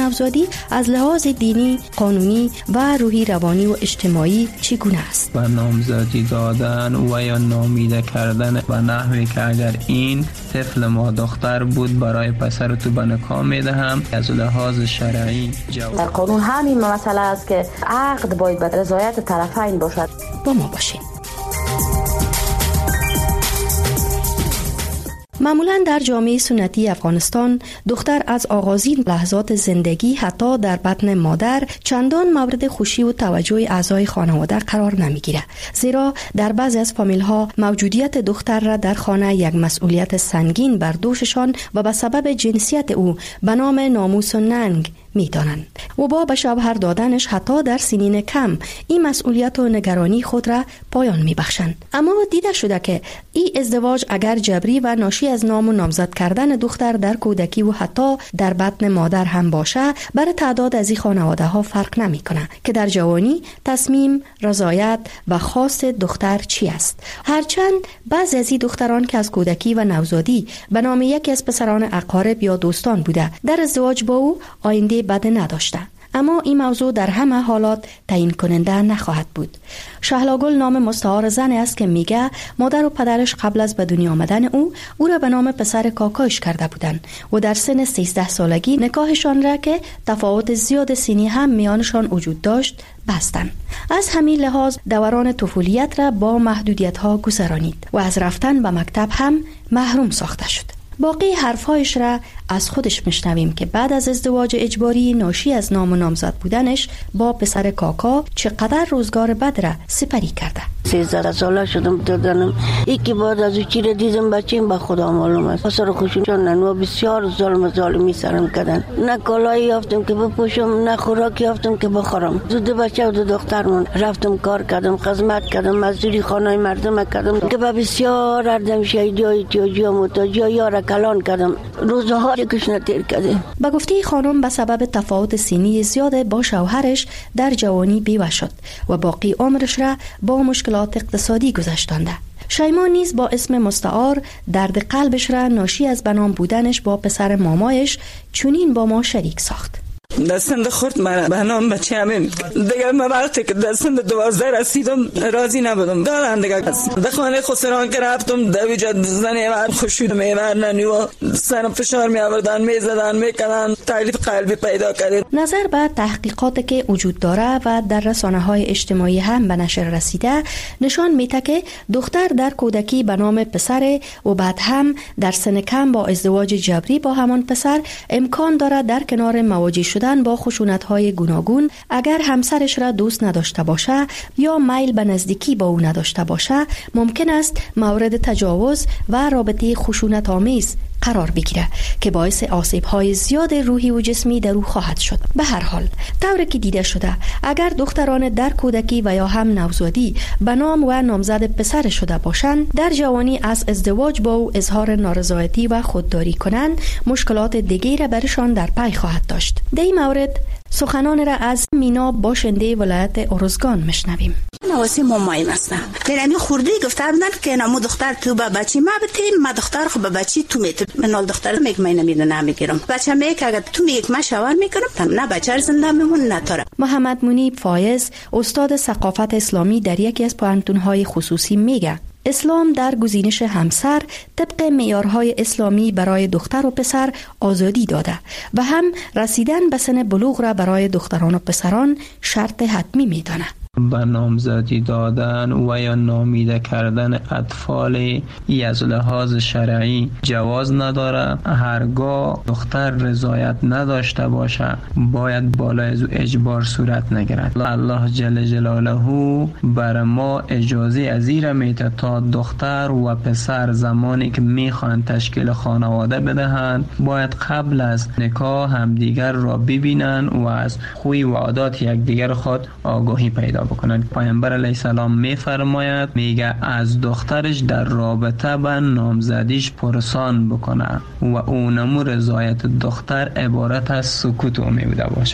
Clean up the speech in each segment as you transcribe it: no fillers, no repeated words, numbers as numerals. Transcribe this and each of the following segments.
نوزادی از لحاظ دینی، قانونی و روحی، روانی و اجتماعی چگونه است؟ و نامزدی دادن و یا نامیده کردن به نحوی که اگر این طفل ما دختر بود برای پسر تو به نکاح میدهم از لحاظ شرعی در قانون همین مسئله است که عقد باید به رضایت طرفین باشد. با ما باشین. معمولاً در جامعه سنتی افغانستان دختر از آغازین لحظات زندگی حتی در بطن مادر چندان مورد خوشی و توجه اعضای خانواده قرار نمیگیره، زیرا در بعضی از فامیل‌ها موجودیت دختر را در خانه یک مسئولیت سنگین بر دوششان و به سبب جنسیت او به نام ناموس و ننگ می‌دانند و با به شوهر دادنش حتی در سنین کم این مسئولیت و نگرانی خود را پایان می‌بخشند. اما دیده شده که این ازدواج اگر جبری و ناشی از نام و نامزد کردن دختر در کودکی و حتی در بطن مادر هم باشه، بر تعداد از این خانواده‌ها فرق نمی‌کنه که در جوانی تصمیم، رضایت و خواست دختر چی است. هرچند بعضی از این دختران که از کودکی و نوزادی به نام یکی از پسران اقارب یا دوستان بوده در ازدواج با او آینده بد نداشته، اما این موضوع در همه حالات تعیین کننده نخواهد بود. شهلاگل نام مستعار زن است که میگه مادر و پدرش قبل از به دنیا آمدن او را به نام پسر کاکایش کرده بودند و در سن 13 سالگی نکاحشان را که تفاوت زیاد سنی هم میانشان وجود داشت بستند. از همین لحاظ دوران طفولیت را با محدودیت ها گذرانید و از رفتن به مکتب هم محروم ساخته شد. باقی حرفهایش را از خودش میشنویم که بعد از ازدواج اجباری ناشی از نام و نامزد بودنش با پسر کاکا چقدر روزگار بد را سپری کرده. 13 ساله شدم دادنم یکی بعد از چی را دیدم بچیم به خدا معلوم است. پسر خوشون و بسیار ظالمی سرم کردن. نه کالایی یافتم که بپوشم، نه خوراکی یافتم که بخورم. زود بچه و دخترمون رفتم کار کردم، خدمت کردم، مزدوری خانه مردم کردم که بسیار اردم شهیدی تیاجی و متاجی یار کلان کردم. روزها کش نتیر کرده. به گفته خانم به سبب تفاوت سنی زیاد با شوهرش در جوانی بیوه شد و باقی عمرش را با مشکلات اقتصادی گذشتانده. شیما نیز با اسم مستعار درد قلبش را ناشی از بنام بودنش با پسر مامایش چنین با ما شریک ساخت. دستند خورد من به نام بچه همین دیگه من وقتی که دستند 12 رسیدم راضی نبودم دارن دیگه در خانه خسران که رفتم دویجا زنی من خوشید میورنن و سرم فشار می آوردن میزدن میکنن تکلیف قلبی پیدا کردن. نظر به تحقیقات که وجود داره و در رسانه های اجتماعی هم به نشر رسیده نشان میده که دختر در کودکی به نام پسر و بعد هم در سن کم با ازدواج جبری با همان پسر امکان داره در کنار مواجه شدن با خشونت‌های گوناگون اگر همسرش را دوست نداشته باشه یا میل به نزدیکی با او نداشته باشه ممکن است مورد تجاوز و رابطه خشونت‌آمیز قرار بگیره که باعث آسیب‌های زیاد روحی و جسمی در او خواهد شد. به هر حال طوری که دیده شده اگر دختران در کودکی و یا هم نوزادی به نام و نامزد پسر شده باشند در جوانی از ازدواج با او اظهار نارضایتی و خودداری کنند مشکلات دیگری را برشان در پی خواهد داشت. در این مورد سخنان را از مینا باشنده ولایت ارزگان مشنویم. نواسی مامایم هستم. در همین خورده گفته بودن که نمو دختر تو با بچی ما بتیم ما دختر خب با بچی تو میتونم من دختر میگم من نمیدونم میگیرم بچه میگه اگه تو میگی من شوهر میکنم نه بچه زنده میمون نه تاره. محمد منیب فایز استاد ثقافت اسلامی در یکی از پوهنتون‌های خصوصی میگه اسلام در گزینش همسر طبق معیارهای اسلامی برای دختر و پسر آزادی داده و هم رسیدن به سن بلوغ را برای دختران و پسران شرط حتمی میدانه. به نامزدی دادن و یا نامیده کردن اطفال از لحاظ شرعی جواز نداره. هرگاه دختر رضایت نداشته باشه باید بالای از اجبار صورت نگیرد. الله جل جلاله بر ما اجازه ازیر میده تا دختر و پسر زمانی که میخوان تشکیل خانواده بدهند باید قبل از نکاح همدیگر را ببینن و از خوی و عادات یکدیگر خود آگاهی پیدا بکنند. پیامبر علیه السلام میفرماید میگه از دخترش در رابطه با نامزدیش پرسان بکنه و اونمو رضایت دختر عبارت از سکوت میبوده باشد.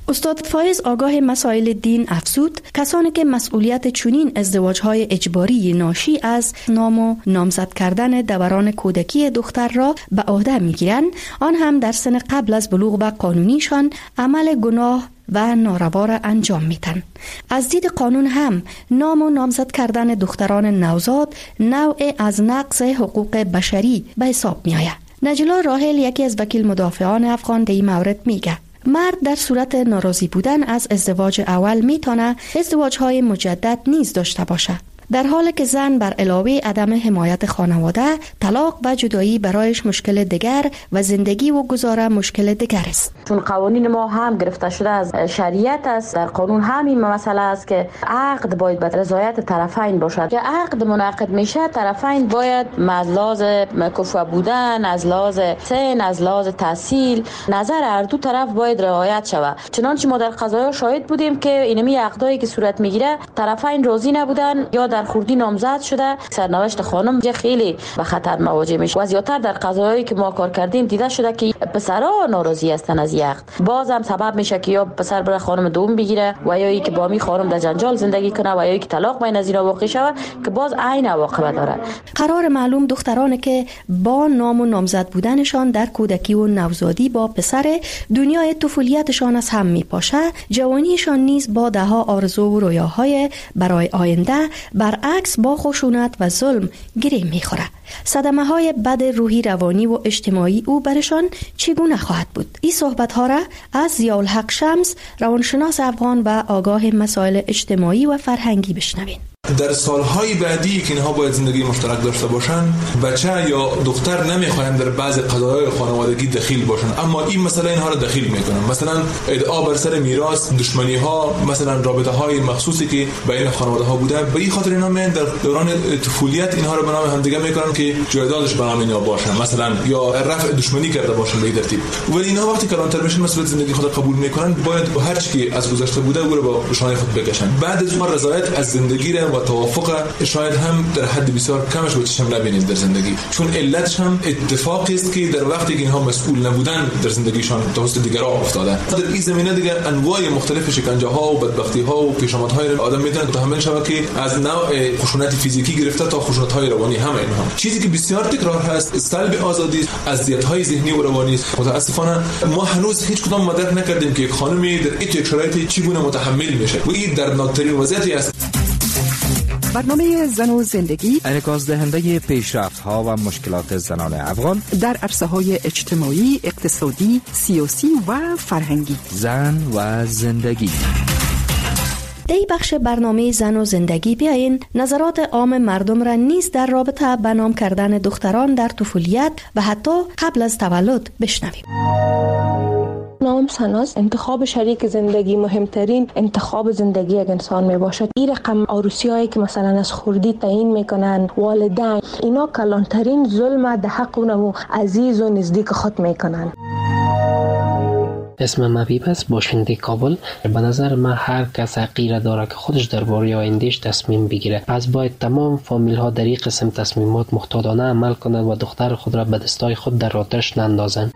استاد فایز آگاه مسائل دین افزود کسانی که مسئولیت چنین ازدواج‌های اجباری ناشی از نام و نامزد کردن دوران کودکی دختر را به عهده می‌گیرند، آن هم در سن قبل از بلوغ به قانونیشان عمل گناه و ناروا را انجام میدن. از دید قانون هم نام و نامزد کردن دختران نوزاد نوع از نقض حقوق بشری به حساب می آید. نجلا راحل یکی از وکیل مدافعان افغان در این مورد میگه مرد در صورت ناراضی بودن از ازدواج اول میتونه ازدواج‌های مجدد نیز داشته باشه، در حالی که زن بر علاوه عدم حمایت خانواده، طلاق و جدایی برایش مشکل دیگر و زندگی و گذاره مشکل دیگر است. چون قوانین ما هم گرفته شده از شریعت است، در قانون همین مسئله است که عقد باید به رضایت طرفین باشد. که عقد منعقد میشه، طرفین باید از لحاظ کفو بودن، از لحاظ سن، از لحاظ تحصیل، نظر هر دو طرف باید رعایت شود. چنانچه ما در قضایا شاهد بودیم که اینمی عقدایی که صورت میگیره طرفین راضی نبودن یا در خوردی نامزد شده، سرنوشت خانم خیلی به خطر مواجه میشه. و زیادتر در قضایایی که ما کار کردیم دیده شده که پسرها ناراضی هستن از عقد، بازم سبب میشه که یا پسر بره خانم دوم بگیره و یا اینکه با می خانم در جنجال زندگی کنه و یا اینکه طلاق بین از اینا واقع شود که باز عین عواقب داره. قرار معلوم دخترانی که با نام و نامزد بودنشان در کودکی و نوزادی با پسر دنیای طفولیتشان از هم میپاشه، جوانیشان نیز با دهها آرزو و رویاهای برای آینده برعکس با خشونت و ظلم گره میخوره. صدمه های بد روحی، روانی و اجتماعی او برشان چگونه خواهد بود؟ این صحبت ها را از ضیاءالحق شمس، روانشناس افغان و آگاه مسائل اجتماعی و فرهنگی بشنوین. در سالهای بعدی که اینها باید زندگی مشترک داشته باشن، بچه یا دختر نمیخواین در بعض قضایای خانوادگی دخیل باشن، اما این مسئله اینها را دخیل میکنن. مثلا ادعا بر سر میراث، دشمنی ها، مثلا رابطه های مخصوصی که بین خانواده ها بوده، به این خاطر اینا میان در دوران طفولیت اینها را به نام همدیگه میکنن که جایدادش به نام اینا باشه، مثلا یا رفع دشمنی کرده باشن به این ترتیب. ولی اینها وقتی کلانتر بشن مسئله زندگی خود قبول میکنن، باید با هر چیزی از گذشته بوده او را با شانه خود بکشن. بعد از ما رضایت از زندگی و توافق شاید هم در حد بسیار کمش به چشم نبینید در زندگی، چون علتش هم اتفاقی است که در وقتی که اینها مسئول نبودن در زندگیشان توسط دیگران افتادن. در این زمینه دیگه انواع مختلف شکنجه ها و بدبختی ها و پیشامدهای آدم میتونن متحمل شود که از نوع خشونت فیزیکی گرفته تا خشونت های روانی هم اینها. چیزی که بسیار تکرار هست سلب آزادی، اذیت های ذهنی و روانی است. متاسفانه ما هنوز هیچ کدام مدرک نکردیم که یک خانمی در این شرایط چگونه متحمل میشه و این دردناکترین وضعیتی است. برنامه زن و زندگی انعکاس دهنده پیشرفت‌ها و مشکلات زنان افغان در عرصه‌های اجتماعی، اقتصادی، سیاسی و فرهنگی. زن و زندگی. در این بخش برنامه زن و زندگی بیاین نظرات عام مردم را نیز در رابطه به نام کردن دختران در طفولیت و حتی قبل از تولد بشنویم. نام سناس انتخاب شریک زندگی مهمترین انتخاب زندگی یک انسان می باشد. این رقم عروسیایی که مثلا از خردی تعیین میکنن والدین، اینا کلانترین ظلم در حق اونمو عزیز و نزدیک خود میکنن. اسمم حبیب است، باشنده کابل. به نظر من هر کس حقی داره که خودش درباره آیندهش تصمیم بگیره. پس باید تمام فامیل ها در این قسم تصمیمات محتاطانه عمل کنند و دختر خود را به دستای خود در آتش نندازند.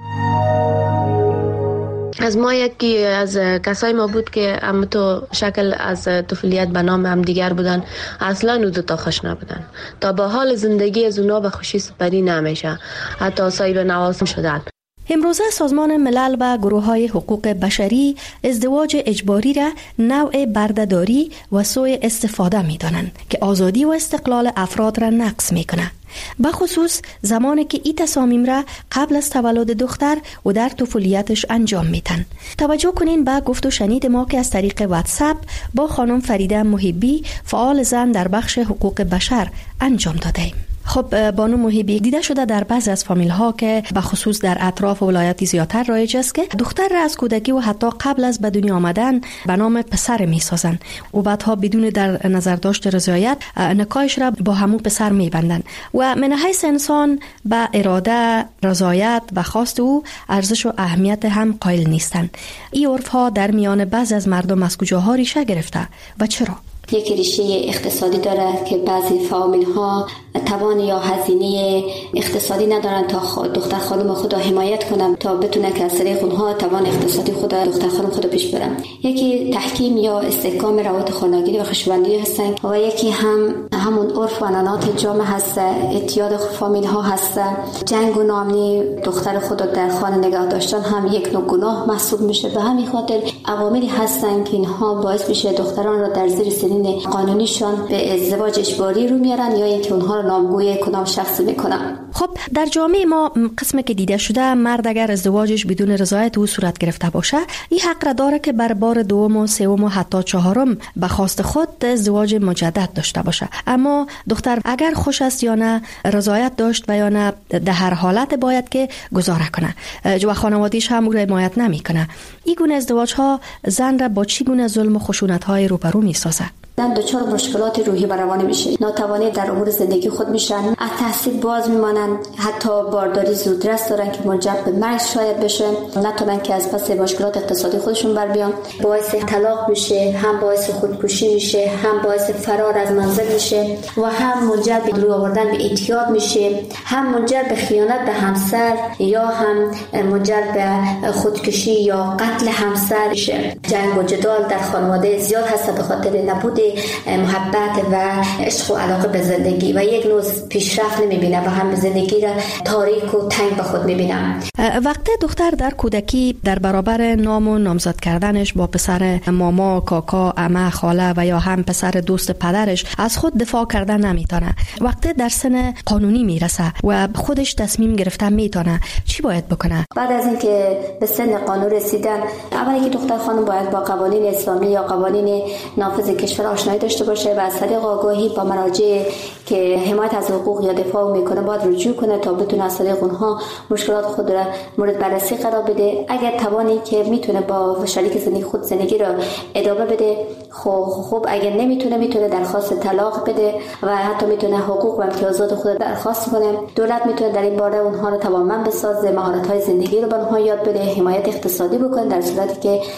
از ما یکی از کسای ما بود که هم تو شکل از طفولیت به نام هم دیگر بودن، اصلا او دو تا خوش نبودن. تا به حال زندگی از اونا به خوشی سپری نمیشه، حتی صاحب نواسم شدن. امروزه سازمان ملل و گروه‌های حقوق بشری ازدواج اجباری را نوع بردهداری و سوء استفاده می‌دانند که آزادی و استقلال افراد را نقض می‌کند. به خصوص زمانی که این تصامیم را قبل از تولد دختر و در طفولیتش انجام میتن. توجه کنین به گفت و شنید ما که از طریق واتساپ با خانم فریده محبی، فعال زن در بخش حقوق بشر، انجام دادیم. خب بانو محبی، دیده شده در بعضی از فامیل ها که به خصوص در اطراف ولایتی زیادتر رایج است که دختر را از کودکی و حتی قبل از به دنیا آمدن به نام پسر میسازن و بعدها بدون در نظر داشت رضایت نکاحش را با همون پسر میبندن و من حیث انسان به اراده، رضایت و خواست او ارزش و اهمیت هم قائل نیستند. این عرف ها در میان بعضی از مردم از کجاها ریشه گرفته و چرا؟ یک ریشه اقتصادی داره که بعضی فامیل ها توان یا هزینه اقتصادی ندارن تا دختر خانم خود را حمایت کنن تا بتونه که از طریق اونها توان اقتصادی خود دختر خانم خود پیش برن. یکی تحکیم یا استحکام روابط خانوادگی و خوشبندی هستن و یکی همون عرف و عنعنات جامعه هست، اعتیاد فامیل ها هست. جنگ و ناامنی دختر خود در خانه نگاه داشتن هم یک نوع گناه محسوب میشه. به همین خاطر عواملی هستن که اینها باعث میشه دختران را در زیر سنین قانونیشان به ازدواج اجباری رو میارن یا اینکه اونها را نامگوی کدام شخصی میکنن. خب در جامعه ما قسمی که دیده شده مرد اگر ازدواجش بدون رضایت او صورت گرفته باشه این حق را داره که بر بار دوم و سوم و حتی چهارم به خواست خود ازدواج مجدد داشته باشه. اما دختر اگر خوش است یا نه، رضایت داشت و یا نه، در هر حالت باید که گذاره کنه و خانواده‌اش هم او را حمایت نمیکنه. این گونه ازدواج ها زن را با چی گونه ظلم و خشونت های روبرو میسازه؟ زن دچار مشکلات روحی و روانی میشه، ناتوانی در امور زندگی خود میشن، از تحصیل باز میمانند، حتی بارداری زودرس دارن که منجر به مرگ شاید بشه، نتونن که از پس مشکلات اقتصادی خودشون بر بیان، باعث طلاق میشه، هم باعث خودکشی میشه، هم باعث فرار از منزل میشه و هم منجر به درو آوردن به اعتیاد میشه، هم منجر به خیانت به همسر یا هم منجر به خودکشی یا قتل همسر میشه. جنگ و جدال در خانواده زیاد هست به خاطر نبود محبت و عشق و علاقه به زندگی و یک نوع پیشرفت نمیبینه و هم زندگی را تاریک و تنگ به خود میبینه. وقتی دختر در کودکی در برابر نام و نامزد کردنش با پسر ماما، کاکا، عمه، خاله و یا هم پسر دوست پدرش از خود دفاع کردن نمیتونه، وقتی در سن قانونی میرسه و خودش تصمیم گرفتن میتونه، چی باید بکنه؟ بعد از اینکه به سن قانون رسیدن، اولی که دختر خانم باید با قوانین اسلامی یا قوانین نافذ کشور آشنایی داشته باشه و از طریق آگاهی با مراجع که حمایت از حقوق یا دفاع میکنه باید رجوع کنه تا بتونه از طریق اونها مشکلات خود را مورد بررسی قرار بده. اگر توانی که میتونه با شریک زندگی خود زندگی را ادامه بده خوب، اگر میتونه درخواست طلاق بده و حتی میتونه حقوق و امتیازات خود درخواست کنه. دولت میتونه در این باره اونها رو توانمند بسازه، مهارت‌های زندگی رو به اونها یاد بده، حمایت اقتصادی بکنه در صورتی که